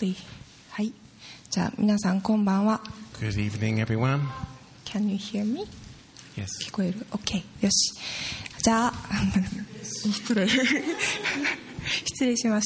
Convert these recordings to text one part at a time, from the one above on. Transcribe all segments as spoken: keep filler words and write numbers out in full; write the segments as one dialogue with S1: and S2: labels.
S1: Please. はい。じゃあ皆さんこんばんは。
S2: Good evening, everyone.
S1: Can you hear me?
S2: Yes.
S1: 聞こえる ?OK。よし。じゃあ、失礼。失礼しました。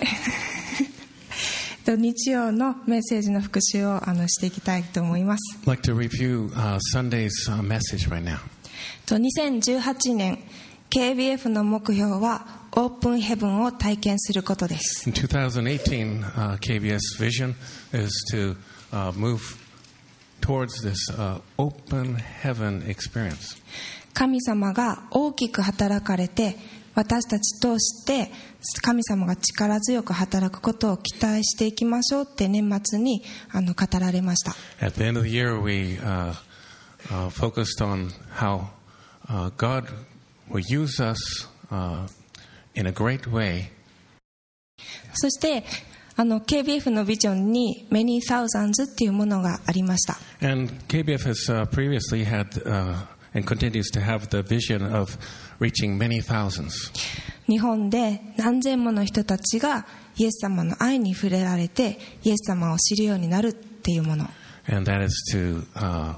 S1: 日曜のメッセージの復習をあのしていきたいと思います。
S2: I'd like to review uh, Sunday's uh, message right now.
S1: とにせんじゅうはちねん ケービーエフ の目標はオープンヘブンを体験することです。
S2: In twenty eighteen, uh, ケービーエス vision is to uh, move towards this uh, open heaven experience.
S1: 神様が大きく働かれて私たち通して神様が力強く働くことを期待していきましょうって年末にあの語られました。
S2: At the end of the year, we uh, uh, focused on how uh, God will use us uh, in a great way.
S1: そしてあの ケービーエフ のビジョンに Many Thousands っていうものがありました。
S2: And ケービーエフ has uh, previously had uh, and continues to have the vision of reaching many thousands.
S1: 日本で何千もの人たちがイエス様の愛に触れられてイエス様を知るようになるっていうもの。
S2: And that is to uh,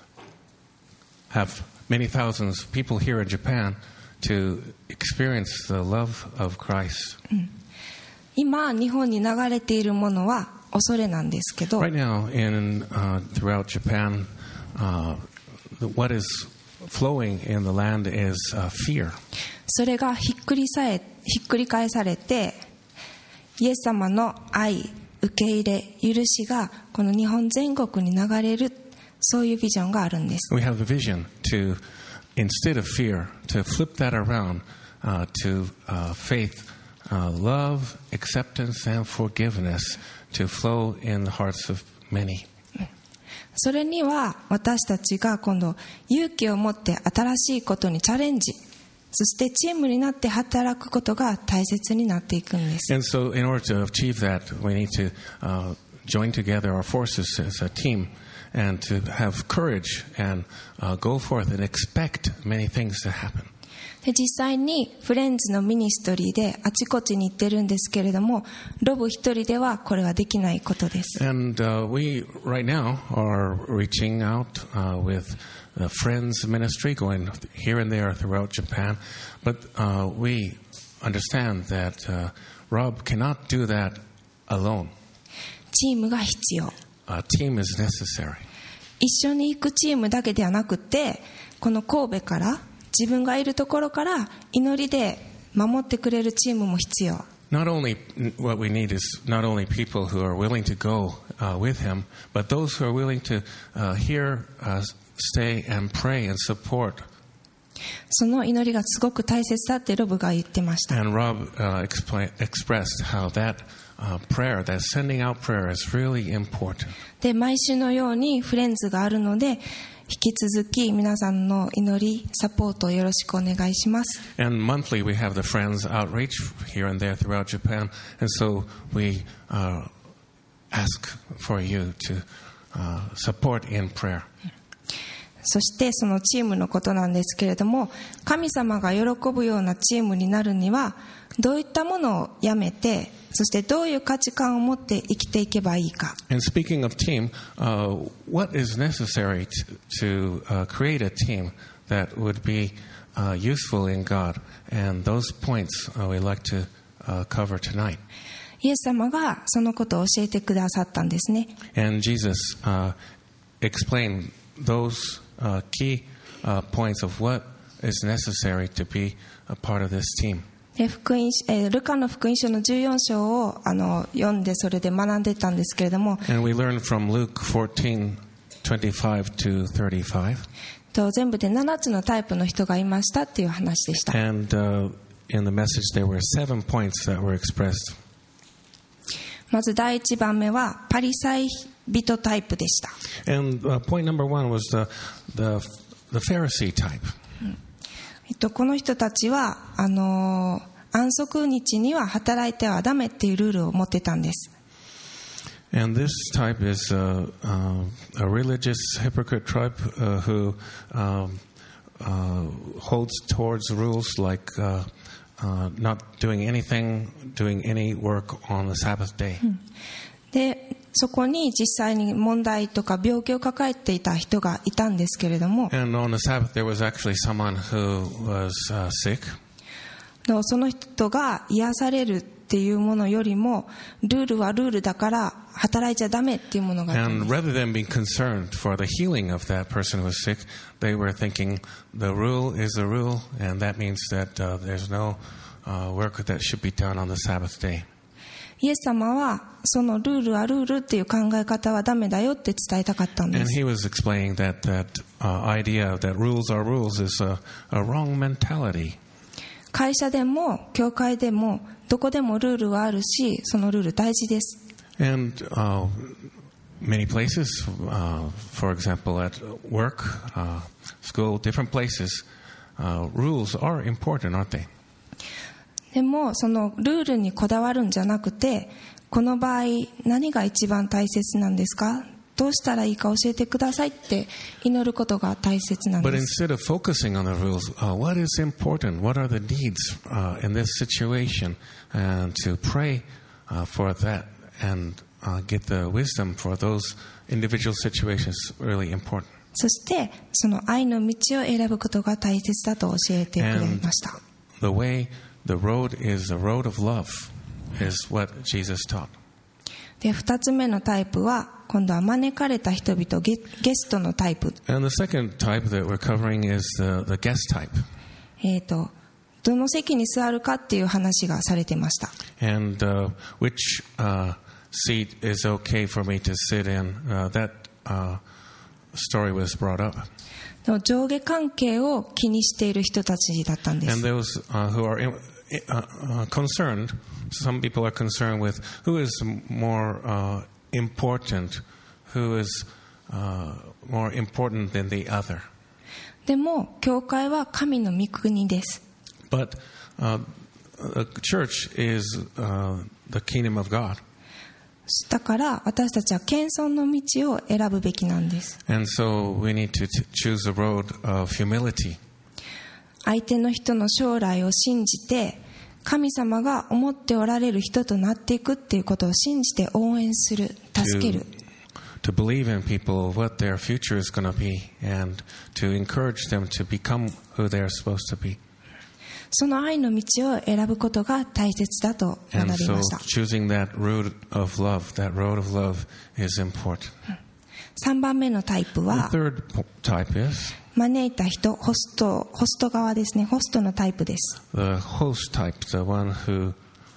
S2: have many thousands of people here in Japan to experience the love of Christ.
S1: うん、今日本に流れているものは恐れなんですけど。
S2: Right now, in uh, throughout Japan, uh, what is flowing in the land is uh, fear.
S1: それがひっくりさえひっくり返されてイエス様の愛受け入れ許しがこの日本全国に流れるそういうビジョンがあるんです。
S2: We have a vision to instead of fear to flip that around uh, to uh, faith, uh, love, acceptance and forgiveness to flow in the hearts of many.
S1: それには私たちが今度勇気を持って新しいことにチャレンジそしてチームになって働くことが大切になっていくんです。
S2: And so in order to achieve that, we need to uh, join together our forces as a team and to have courage and uh, go forth and expect many things to happen.
S1: で実際にフレンズのミニストリーであちこちに行ってるんですけれどもロブ一人ではこれはできないことです。
S2: And uh, we right now are reaching out uh, with the Friends Ministry going here and there throughout Japan, but uh, we understand that uh, Rob cannot do that alone.
S1: チームが必要。
S2: A team is necessary.
S1: 一緒に行くチームだけではなくてこの神戸から自分がいるところから祈りで守ってくれるチームも必要。
S2: Not only what we need is not only people who are willing to go uh, with him, but those who are willing to uh, hear us stay and pray and support.
S1: その祈りがすごく大切だってロブが言ってました。
S2: And Rob uh, explain, expressed how that uh, prayer, that sending out prayer is really important.
S1: で毎週のようにフレンズがあるので引き続き皆さんの祈りサポートをよろしくお願いします。
S2: And monthly we have the Friends outreach here and there throughout Japan, and so we uh, ask for you to uh, support in prayer.
S1: そしてそのチームのことなんですけれども神様が喜ぶようなチームになるにはどういったものをやめてそしてどういう価値観を持って生きていけばいいか。
S2: And speaking of team, uh, what is necessary to, to uh, create a team that would be uh, useful in God? And those points uh, we'd like to uh, cover tonight.
S1: イエス様がそのことを教えてくださったんですね。
S2: And Jesus uh, explained those uh, key uh, points of what is necessary to be a part of this team.
S1: で福音えルカの福音書のじゅうよん章をあの読んでそれで学んでたんですけれども
S2: And we learned from Luke fourteen twenty-five to thirty-five.
S1: と全部でななつのタイプの人がいましたっていう話でした。
S2: And uh, in the message there were seven points that were expressed.
S1: まず第一番目はパリサイ人タイプでした。
S2: And uh, point number one was the, the, the Pharisee type.
S1: えっと、この人たちはあの安息日には働いてはダメっていうルールを持ってたんです。
S2: And this type is uh, uh, a religious hypocrite tribe uh, who um, uh, holds towards rules like uh, uh, not doing anything, doing any work on the Sabbath day.
S1: でそこに実際に問題とか病気を抱えていた人がいたんですけれども、
S2: And on the Sabbath, there was actually someone who was uh, sick.
S1: その人が癒されるっていうものよりも、ルールはルールだから働いちゃダメっていうものがあったん
S2: And
S1: です。
S2: rather than being concerned for the healing of that person who was sick, they were thinking the rule is the rule, and that means that uh, there's no uh, work that should be done on the Sabbath day.
S1: イエス様はそのルールはルールっていう考え方はダメだよって伝えたかったんで
S2: And
S1: す。
S2: he was explaining that that uh, idea that rules are rules is a, a wrong mentality.
S1: 会社でも教会でもどこでもルールはあるし、そのルール大事です。
S2: And uh, many places, uh, for example, at work, uh, school, different places, uh, rules are important, aren't they?
S1: でもそのルールにこだわるんじゃなくて、この場合何が一番大切なんですか、どうしたらいいか教えてくださいって祈ることが大切なん
S2: But
S1: です。
S2: instead of focusing on the rules, uh, what is important? What are the needs uh, in this situation? And to pray uh, for that and uh, get the wisdom for those individual situations is really important.
S1: そしてその愛の道を選ぶことが大切だと教えてくれました。
S2: The way, the road is the road of love is what Jesus taught.
S1: で、二つ目のタイプは今度は招かれた人々、ゲ、ゲストのタイプ。
S2: And the second type that we're covering is the, the guest type.
S1: えーと、どの席に座るかっていう話がされてました。
S2: And uh, which uh, seat is okay for me to sit in, uh, that uh, story was brought up.
S1: 上下関係を気にしている人たちだったんで
S2: And
S1: す。
S2: those uh, who are in, uh, uh, concerned, some people are concerned with who is more uh, important, who is uh, more important than the other.
S1: でも教会は神の御国です。
S2: But uh, the church is uh, the kingdom of God.
S1: だから私たちは謙遜の道を選ぶべきなんです。
S2: And so we need to t- choose the road of humility.
S1: 相手の人の将来を信じて、神様が思っておられる人となっていくっていうことを信じて応援する、助ける。
S2: To believe in people what their future is going to be and to encourage them to become who they're supposed to be.
S1: その愛の道を選ぶことが大切だと学
S2: And
S1: び
S2: so
S1: ました。
S2: choosing that road of love, that road of love is important.
S1: さんばんめのタイプ
S2: The
S1: は
S2: third po- type is
S1: 招いた人、ホスト、ホスト側ですね。ホストのタイプです。
S2: the host type, the one who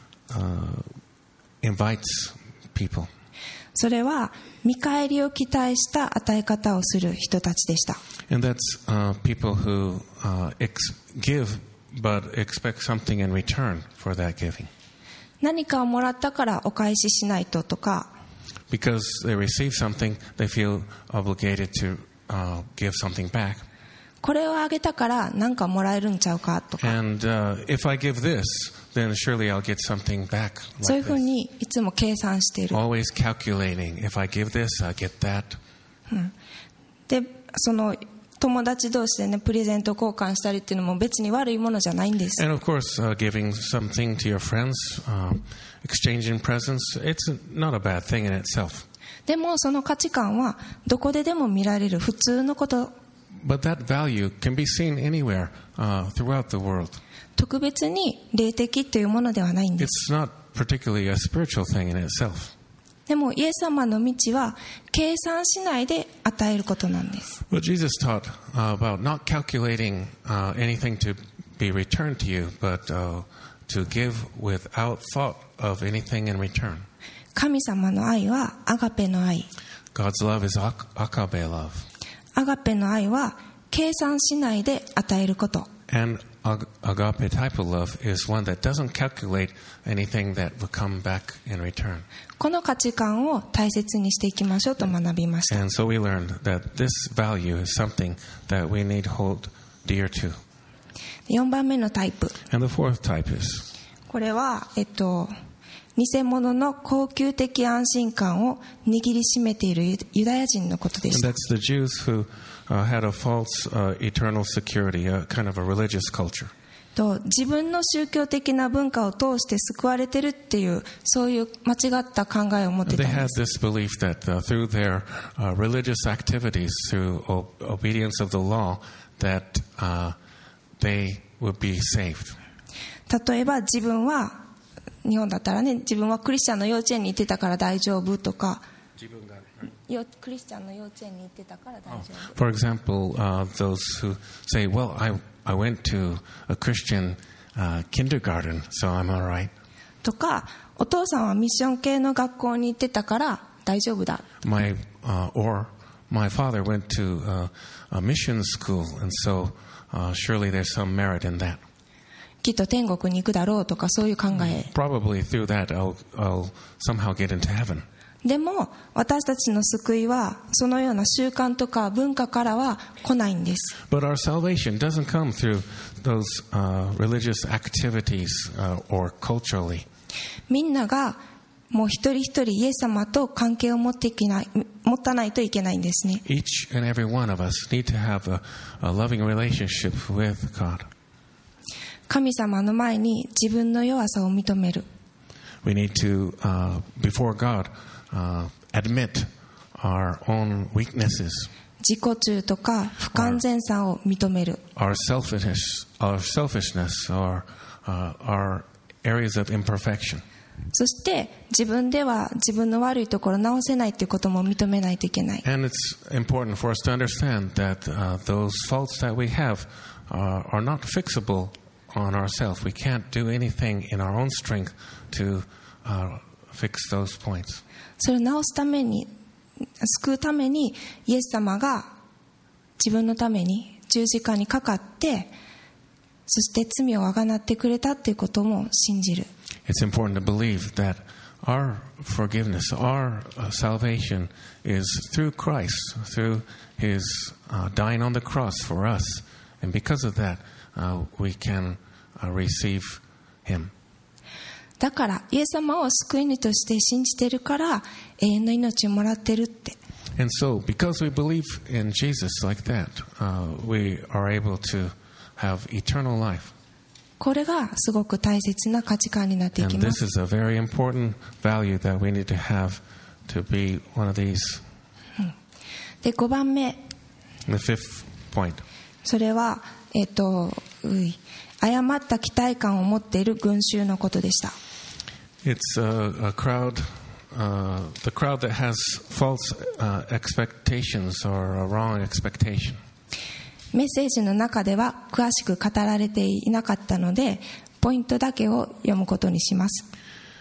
S2: uh, invites people.
S1: それは見返りを期待した与え方をする人たちでした。
S2: And that's uh, people who uh, ex- give but expect something in return for that giving.
S1: 何かをもらったからお返ししないととか、
S2: Because they receive something, they feel obligated to uh, give something back.
S1: これをあげたから何かもらえるんちゃうかとか、
S2: And uh, if I give this, then surely I'll get something back
S1: そういう
S2: like
S1: ふう
S2: this.
S1: にいつも計算している。
S2: Always calculating. If I give this, I get that.
S1: で、その友達同士でね、プレゼント交換したりっていうのも別に悪いものじゃないんです。
S2: And of course, uh, giving something to your friends, um, exchanging presents, it's not a bad thing in itself.
S1: でもその価値観はどこででも見られる普通のこと、
S2: But that value can be seen anywhere uh, throughout the world.
S1: 特別に霊的というものではないんです。
S2: It's not particularly a spiritual thing in itself.
S1: でもイエス様の道は計算しないで与えることなんです。
S2: Well, Jesus taught uh, about not calculating uh, anything to be returned to you, but uh, to give without thought of anything in return.
S1: 神様の愛はアガペの愛。
S2: God's love is ak- akabe love.
S1: アガペの愛は計算しないで与えること。
S2: And ag- agape type of love is one that doesn't calculate anything that will come back in return.
S1: この価値観を大切にしていきましょうと学びました。
S2: And so we learned that this value is something that we need to hold dear to.
S1: よんばんめのタイプ。
S2: And the fourth type is
S1: これは、えっと、偽物の高級的安心感を握りしめているユダヤ人のことでし
S2: and
S1: た。
S2: that's the Jews who uh, had a false uh, eternal security, a kind of a religious culture.
S1: と自分の宗教的な文化を通して救われてるっていうそういう間違った考えを持ってた
S2: They
S1: んで
S2: had
S1: す。
S2: this belief that uh, through their uh, religious activities, through o- obedience of the law, that uh, they would be saved.
S1: 例えば自分は日本だったらね、自分はクリスチャンの幼稚園に行ってたから大丈夫とか、よクリスチャンの幼稚園に行ってたから大丈夫。
S2: For example, uh, those who say, well, I, I went to a Christian uh, kindergarten, so I'm all right.
S1: とか、お父さんはミッション系の学校に行ってたから大丈夫だ。
S2: My, uh, or my father went to uh, a mission school, and so uh, surely there's some merit in that.
S1: きっと天国に行くだろうとかそういう考え。
S2: Probably through that I'll, I'll somehow get into heaven.
S1: でも私たちの救いはそのような習慣とか文化からは来ないんです。
S2: But our salvation doesn't come through those uh, religious activities uh, or culturally.
S1: みんながもう一人一人イエス様と関係を持っていけない、持たないといけないんですね。
S2: Each and every one of us need to have a, a loving relationship with God.
S1: 神様の前に自分の弱さを認める。
S2: We need to, uh, before God, uh, admit our own weaknesses,
S1: 自己中とか不完全さを認める。
S2: our selfishness, our selfishness, or uh, our areas of imperfection.
S1: そして自分では自分の悪いところを直せないということも認めないといけない。
S2: And it's important for us to understand that uh, those faults that we have uh, are not fixable on ourselves. We can't do anything in our own strength to uh, fix those points.
S1: それを直すために、救うためにイエス様が自分のために十字架にかかって、そして罪をあがなってくれたということも信じる。
S2: It's important to believe that our forgiveness, our uh, salvation is through Christ, through His uh, dying on the cross for us. And because of that, uh, we can uh, receive Him.
S1: だからイエス様を救い主として信じてるから永遠の命をもらってるって。
S2: And so, because we believe in Jesus like that, uh, we are able to have eternal life.
S1: これがすごく大切な価値観になってい
S2: And
S1: きま
S2: this
S1: す。
S2: is a very important value that we need to have to be one of these.
S1: でごばんめ、
S2: The fifth point.
S1: それは、えっと、うい誤った期待感を持っている群衆のことでした。
S2: It's a, a crowd, uh, the crowd that has false uh, expectations or a wrong expectation.
S1: メッセージの中では詳しく語られていなかったので、ポイントだけを読むことにします。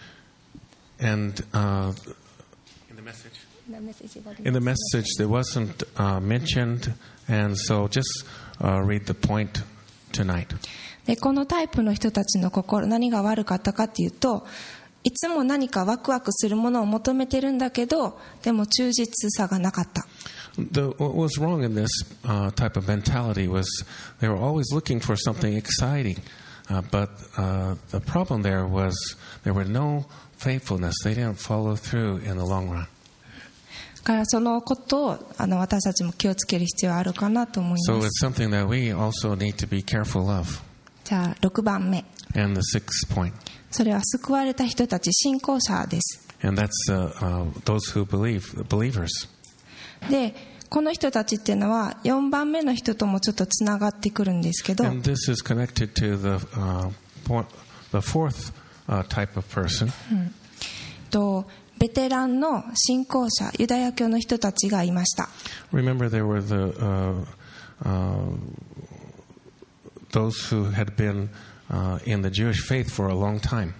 S2: And uh, in the message, in the message, there wasn't uh, mentioned, and so just uh, read the point tonight.
S1: でこのタイプの人たちの心、何が悪かったかというと、いつも何かワクワクするものを求めてるんだけど、でも忠実さがなかった。
S2: The, what was wrong in this uh, type of mentality was they were always looking for something exciting, uh, but uh, the problem there was there were no faithfulness. They didn't follow through in the long run.
S1: だからそのことをあの私たちも気をつける必要があるかなと思い
S2: So
S1: ま
S2: it's
S1: す。
S2: something that we also need to be careful of.
S1: じゃあろくばんめ、
S2: And the sixth point,
S1: それは救われた人たち、信仰者です。
S2: and that's uh, uh, those who believe, the believers.
S1: でこの人たちっていうのはよんばんめの人ともちょっとつながってくるんですけど、
S2: And this is connected to the uh, point, the fourth uh, type of person.
S1: とベテランの信仰者、ユダヤ教の人たちがいました。
S2: Remember, there were the uh, uh, those who had been uh, in the Jewish faith for a long time.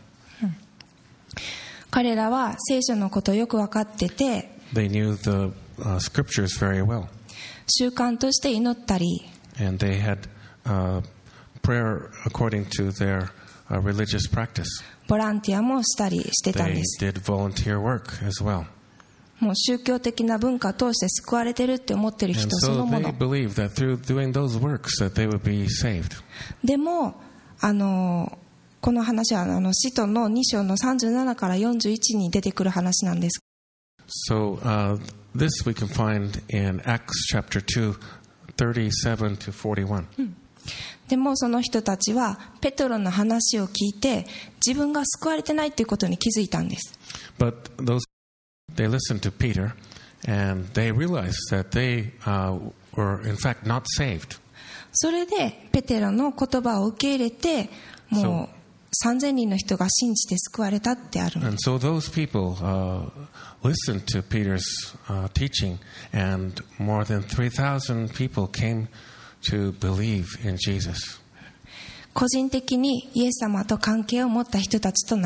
S1: 彼らは聖書のことをよく分かってて、
S2: They knew the uh, scriptures very well,
S1: 習慣として祈ったり、
S2: and they had uh, prayer according to their uh, religious practice.
S1: ボランティアもしたりしてたん
S2: They
S1: です。
S2: did volunteer work as well.
S1: もう宗教的な文化を通して救われてるって思ってる
S2: And
S1: 人そ
S2: so
S1: のも
S2: they
S1: の。
S2: believed that through doing those works that they would be saved.
S1: でもあのこの話はあの使徒のに章のさんじゅうななからよんじゅういちに出てくる話なんです。
S2: So uh, this we can find in Acts chapter two, thirty-seven to forty-one.
S1: でもその人たちはペトロの話を聞いて自分が救われてないということに気づいたんです。
S2: But those they listened to Peter and they realized that they uh, were in fact not saved.
S1: それでペテロの言葉を受け入れてもうさんぜんにんの人が信じて救われたってある。
S2: And so those people uh, listened to Peter's uh, teaching, and more than three thousand people came to believe in Jesus.
S1: 個人的にイエス様と関係を持った人たちとな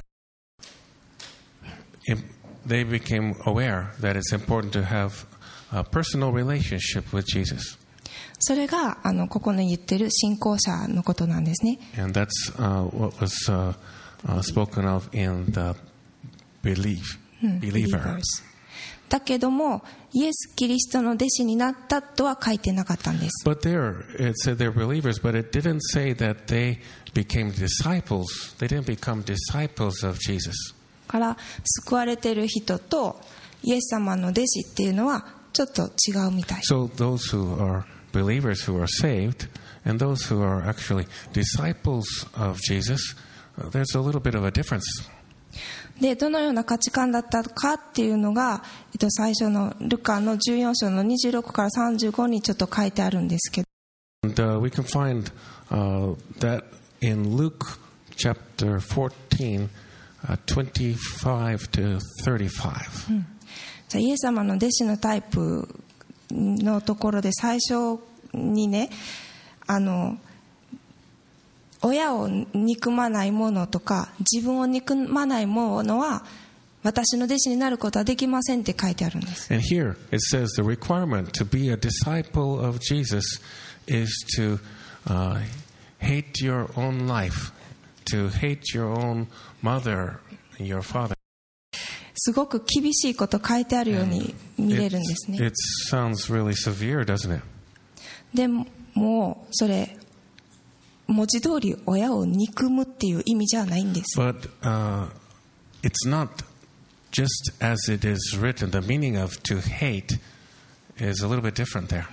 S2: They became aware that it's important to have a personal relationship with Jesus.
S1: それがあのここに言ってる信仰者のことなんですね。
S2: And that's uh, what was uh, uh, spoken of in the belief, believer.
S1: だけどもイエス・キリストの弟子になったとは書いてなかったんです。
S2: But there, it said they're believers, but it didn't say that they became disciples. They didn't become disciples of Jesus.
S1: から救われている人とイエス様の弟子っていうのはちょっと違うみたい。
S2: So those who are believers who are saved and those who are actually disciples of Jesus, uh, there's a little bit of a difference.
S1: でどのような価値観だったかっていうのが、えっと、最初のルカのじゅうよん章のにじゅうろくからさんじゅうごにちょっと書いてあるんですけど、
S2: And uh, we can find uh, that in Luke chapter fourteen, uh, twenty-five to thirty-five.
S1: じゃあイエス様の弟子のタイプのところで最初にね、あの親を憎まないものとか自分を憎まないものは私の弟子になることはできませんって書いてあるんです。
S2: And here it says the requirement to be a disciple of Jesus is to uh, hate your own life, to hate your own mother and your father.
S1: すごく厳しいこと書いてあるように見れるんですね。
S2: It sounds really severe, doesn't it?
S1: でもそれ文字通り親を憎むっていう意味じゃないんです。
S2: But uh, it's not just as it is written. The meaning of to hate is a little bit different there.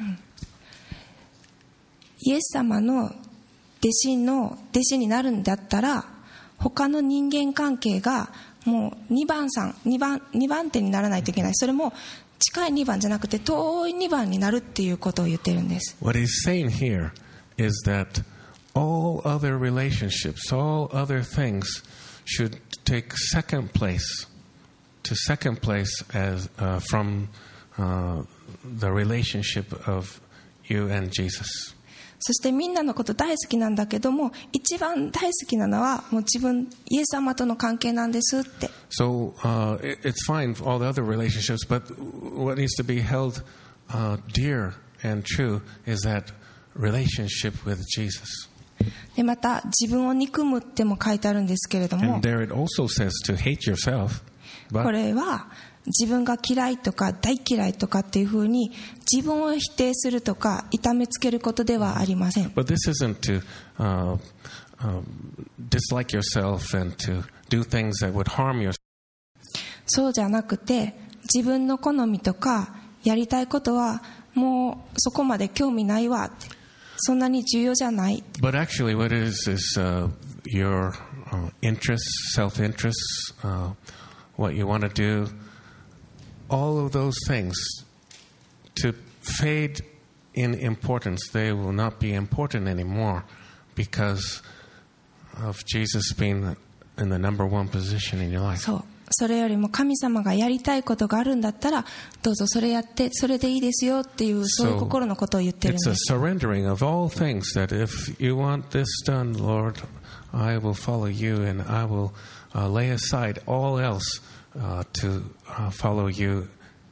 S1: イエス様の弟子の弟子になるんだったら他の人間関係がもうにばんさん、にばん、にばん手にならないといけない。それも近いにばんじゃなくて遠いにばんになるっていうことを言ってるんです。
S2: What he's saying here is that all other relationships, all other things should take second place, to second place as uh, from uh, the relationship of you and Jesus.
S1: そしてみんなのこと大好きなんだけども一番大好きなのはもう自分イエス様との関係なんですって。
S2: So uh, it, it's fine for all the other relationships, but what needs to be held uh, dear and true is that relationship with Jesus.
S1: でまた自分を憎むっても書いてあるんですけれども、
S2: And there it also says to hate yourself.
S1: こ
S2: But
S1: れは自分が嫌いとか大嫌いとかっていうふうに自分を否定するとか痛めつけることではありません。
S2: But this isn't to uh, uh, dislike yourself and to do things that would harm yourself.
S1: そうじゃなくて自分の好みとかやりたいことはもうそこまで興味ないわって、そんなに重要じゃない。
S2: But actually what it is is uh, your uh, interests, self-interests, uh, what you want to do, all of those things to fade in importance. They will not be important anymore because of Jesus being in the number one position in your life.
S1: そう。それよりも神様がやりたいことがあるんだったらどうぞそれやってそれでいいですよっていうそういう心のことを言ってるん
S2: It's
S1: で
S2: a
S1: す。
S2: surrendering of all things that if you want this done, Lord, I will follow you and I will uh, lay aside all else uh, to uh, follow you.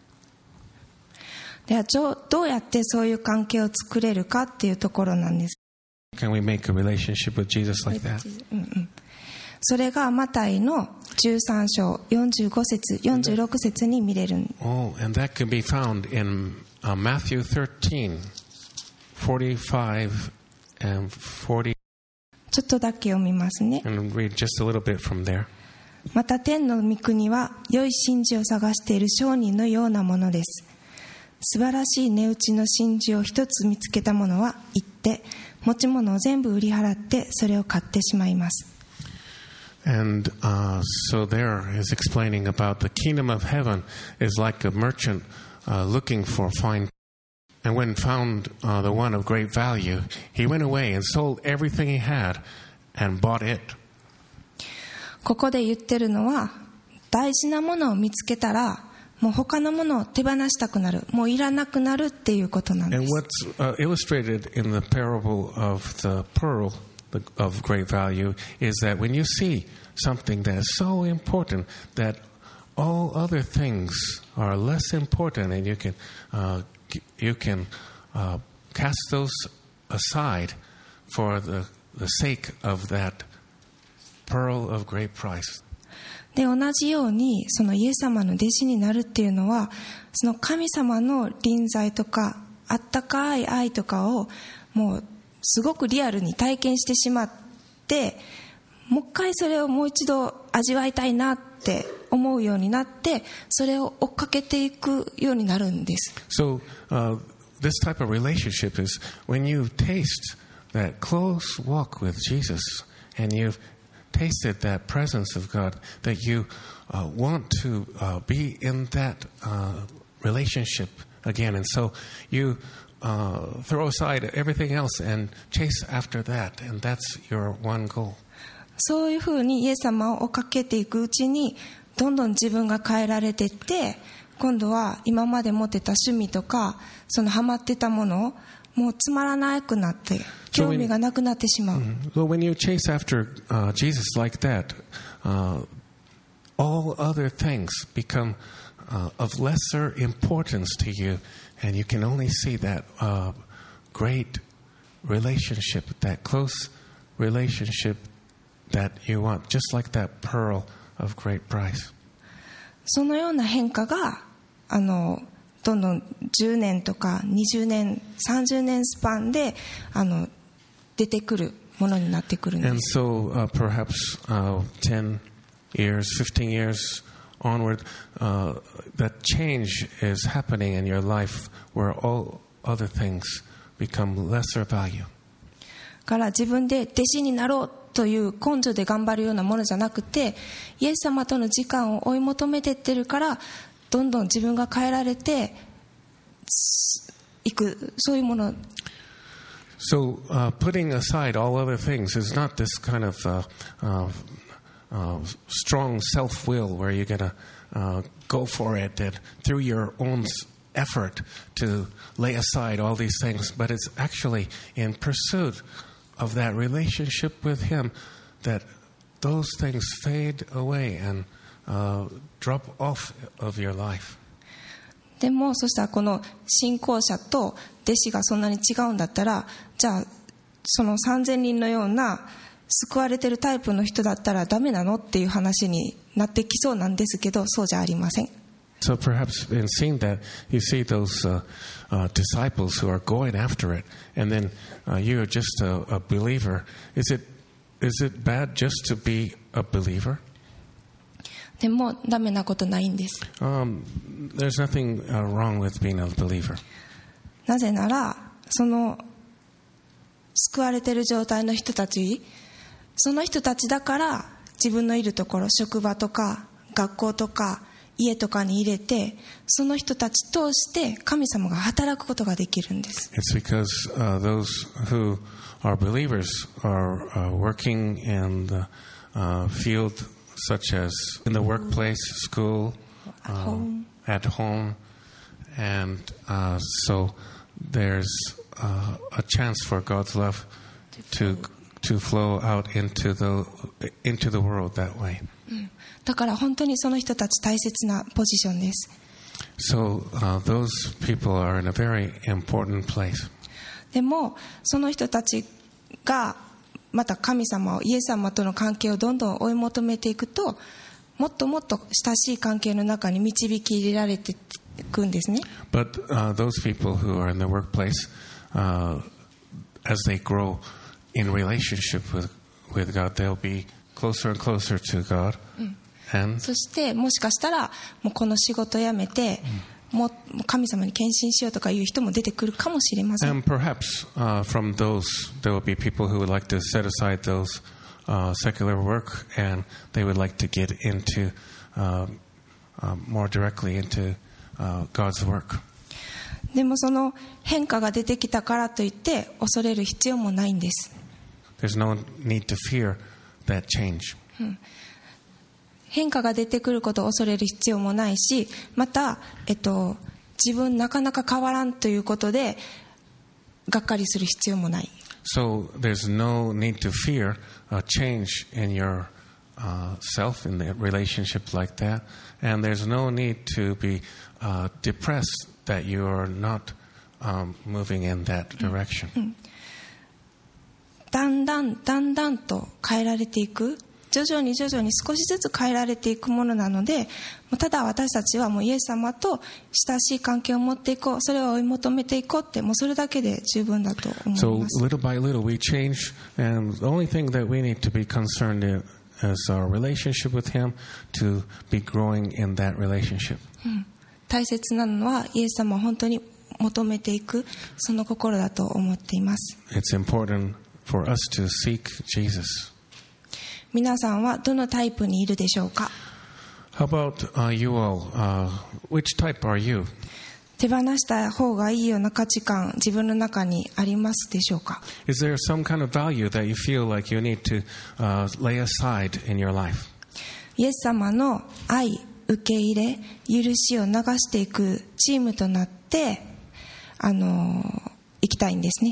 S1: ではどうやってそういう関係を作れるかっていうところなんです。
S2: Can we make a relationship with Jesus like that?
S1: うんうん、それがマタイのじゅうさん章よんじゅうご節よんじゅうろく節に見れる。
S2: Oh, and that can be found in uh, Matthew thirteen, forty-five and forty.
S1: ちょっとだけ読みますね。
S2: And read just a little bit from there.
S1: また天の御国は良い真珠を探している商人のようなものです。素晴らしい値打ちの真珠を一つ見つけた者は行って持ち物を全部売り払ってそれを買ってしまいます。
S2: And uh, so there is explaining about the kingdom of heaven is like a merchant uh, looking for fine. And when found uh, the one of great value, he went away and sold everything he had and bought it.
S1: ここで言ってるのは、大事なものを見つけたらもう他のものを手放したくなる、もういらなくなるっていうことなんです。
S2: And what's uh, illustrated in the parable of the pearl of great value is that when you see something that is so important that all other things are less important, and you can uh, you can uh, cast those aside for the the sake of that pearl of great price.
S1: で同じようにそのイエス様の弟子になるっていうのは、その神様の臨在とかあったかい愛とかをもうすごくリアルに体験してしまって、もう一回それをもう一度味わいたいなって思うようになって、それを追っかけていくようになるんです。
S2: So uh, this type of relationship is when you taste that close walk with Jesus and you've tasted that presence of God, that you uh, want to uh, be in that uh, relationship again, and so you uh, throw aside everything else and chase after that, and that's your one goal.
S1: そういうふうにイエス様を追っかけていくうちに、どんどん自分が変えられていって、今度は今まで持ってた趣味とかそのハマってたものをもうつまらなくなって興味がなくなってしまう。
S2: So when you chase after uh, Jesus like that, uh, all other things become uh, of lesser importance to you, and you can only see that uh, great relationship, that close relationship that you want, just like that pearl of great price.
S1: そのような変化があのどんどんじゅうねんとかにじゅうねん、さんじゅうねんスパンであの出てくるものになってくるんです。
S2: And so uh, perhaps uh, ten years, fifteen years onward, uh, that change is happening in your life where all other things become lesser value.
S1: から自分で弟子になろうという根性で頑張るようなものじゃなくて、イエス様との時間を追い求めていってるから、どんどん自分が変えられていく、そういうもの。
S2: So uh, putting aside all other things is not this kind of uh, uh, uh, strong self-will where you're going to uh, go for it and through your own effort to lay aside all these things, but it's actually in pursuit of that relationship with Him that those things fade away and uh, drop off of your life.
S1: でもそしたらこの信仰者と弟子がそんなに違うんだったら、じゃあそのさんぜんにんのような救われてるタイプの人だったらダメなのっていう話になってきそうなんですけど、そうじゃありません。
S2: So perhaps in seeing that, you see those uh, uh, disciples who are going after it, and then uh, you are just a, a believer. Is it is it bad just to be a believer?
S1: でもダメなことないんです。
S2: Um, there's nothing uh, wrong with being a believer.
S1: なぜならその救われている状態の人たち、その人たちだから自分のいるところ、職場とか学校とか家とかに入れて、その人たち通して神様が働くことができるんです。
S2: It's because uh, those who are believers are uh, working in the uh, field such as in the workplace, school,
S1: at home,
S2: uh, at home, and uh, so there's uh, a chance for God's love to to flow out into the into the world that way.
S1: だから本当にその人たち大切なポジションです。
S2: So uh, those people are in a very important place.
S1: でもその人たちがまた神様を、イエス様との関係をどんどん追い求めていくと、もっともっと親しい関係の中に導き入れられていくんですね。
S2: But uh, those people who are in the workplace, uh, as they grow in relationship with with God, they'll be closer and closer to God.
S1: そしてもしかしたらもうこの仕事辞めて、 もう神様に献身しようとかいう人も出てくるかもしれません。
S2: And perhaps uh, from those, there will be people who would like to set aside those uh, secular work and they would like to get into uh, uh, more directly into uh, God's work.
S1: でもその変化が出てきたからといって恐れる必要もないんです。
S2: There's no need to fear that change.
S1: うん、変化が出てくることを恐れる必要もないし、また、えっと、自分なかなか変わらんということでがっかりする必要もない。
S2: So there's no need to fear a change in your uh, self in the relationship like that, and there's no need to be uh, depressed that you are not um, moving in that direction.
S1: うん、だんだんだんだんと変えられていく、徐々に徐々に少しずつ変えられていくものなので、ただ私たちはもうイエス様と親しい関係を持っていこう、それを追い求めていこうって、もうそれだけで十分だと思います。
S2: So little by little we change, and the only thing that we need to be concerned in is our relationship with Him, to be growing in that relationship.
S1: うん、大切なのはイエス様を本当に求めていく、その心だと思っています。
S2: It's important for us to seek Jesus.
S1: 皆さんはどのタイプにいるでしょうか？
S2: How about uh, you all? Uh, which type are you?
S1: 手放した方がいいような価値観、自分の中にありますでしょうか？
S2: Is there some kind of value that you feel like you need to uh, lay aside in your life?
S1: イエス様の愛、受け入れ、許しを流していくチームとなって、あの行きたいんですね。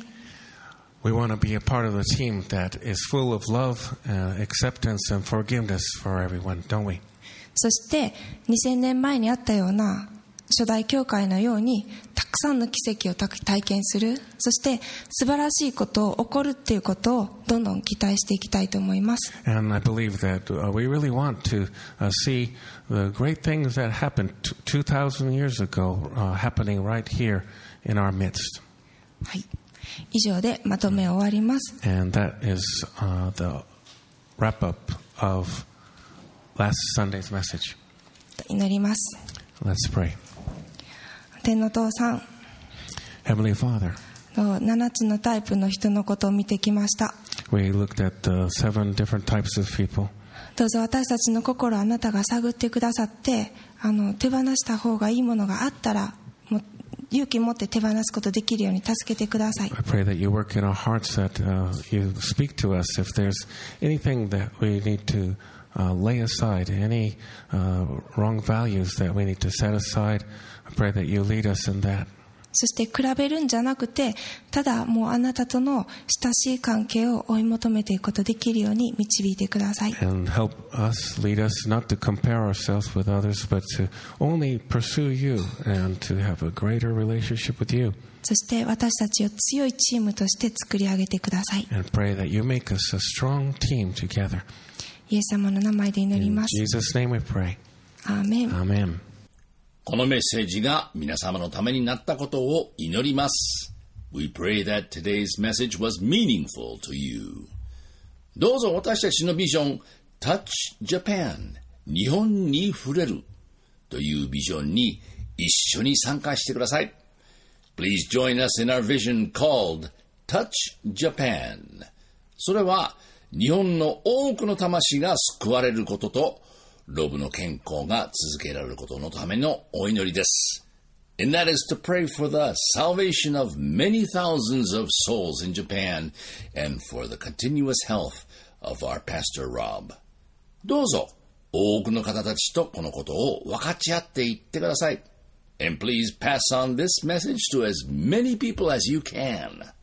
S2: We want to be a part of the team that is full of love, uh, acceptance, and forgiveness for everyone, don't we?
S1: そしてにせんねんまえにあったような初代教会のようにたくさんの奇跡を体験する、そして素晴らしいことを起こるっていうことをどんどん期待していきたいと思います。
S2: And I believe that uh, we really want to uh, see the great things that happened t- two thousand years ago uh, happening right here in our midst.
S1: はい、以上でまとめを終わります。
S2: And that is uh, the wrap-up of last Sunday's message.
S1: 祈ります。
S2: Let's pray.
S1: 天の父さん、
S2: Heavenly Father,
S1: ななつのタイプの人のことを見てきました。
S2: we looked at the seven different types of people.
S1: どうぞ私たちの心をあなたが探ってくださって、あの手放した方がいいものがあったらもう勇気持って手放すことできるように助けてください。
S2: I pray that you work in our hearts, that uh, you speak to us if there's anything that we need to uh, lay aside, any uh, wrong values that we need to set aside. I pray that you lead us in that.
S1: そして比べるんじゃなくて、ただもうあなたとの親しい関係を追い求めていくことできるように導いてください。
S2: And help us, lead us not to compare ourselves with others, but to only pursue you and to have a greater relationship with you.
S1: そして私たちを強いチームとして作り上げてください。
S2: And pray that you make us a strong team together.
S1: イエス様の名前で祈り
S2: In
S1: ます。
S2: Jesus' name we pray.
S1: アーメン。
S2: Amen.
S3: このメッセージが皆様のためになったことを祈ります。We pray that today's message was meaningful to you. どうぞ私たちのビジョン Touch Japan 日本に触れるというビジョンに一緒に参加してください。Please join us in our vision called Touch Japan. それは日本の多くの魂が救われることとロブの健康が続けられることのためのお祈りです。And that is to pray for the salvation of many thousands of souls in Japan and for the continuous health of our Pastor Rob. どうぞ多くの方たちとこのことを分かち合っていってください。And please pass on this message to as many people as you can.